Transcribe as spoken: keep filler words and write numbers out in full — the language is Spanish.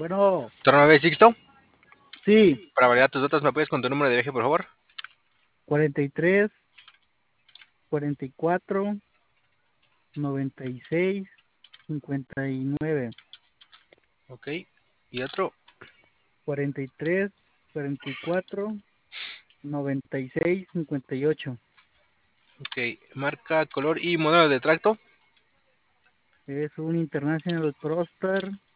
Bueno, Torno B, Sixto. sí, Para validar tus datos, ¿me puedes con tu número de viaje, por favor? cuarenta y tres, cuarenta y cuatro, noventa y seis, cincuenta y nueve, Ok. ¿Y otro? cuarenta y tres, cuarenta y cuatro, noventa y seis, cincuenta y ocho. Ok. Marca, color y modelo de tracto. Es un International Prosper